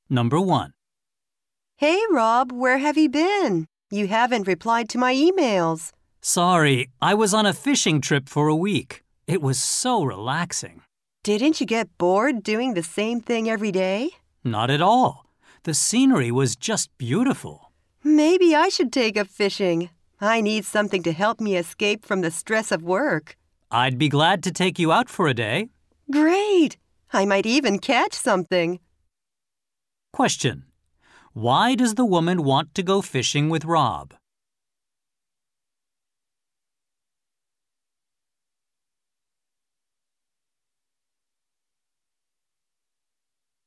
Number 1. Hey, Rob, where have you been? You haven't replied to my emails. Sorry, I was on a fishing trip for a week. It was so relaxing. Didn't you get bored doing the same thing every day? Not at all. The scenery was just beautiful. Maybe I should take up fishing. I need something to help me escape from the stress of work. I'd be glad to take you out for a day. Great! I might even catch something. Question. Why does the woman want to go fishing with Rob?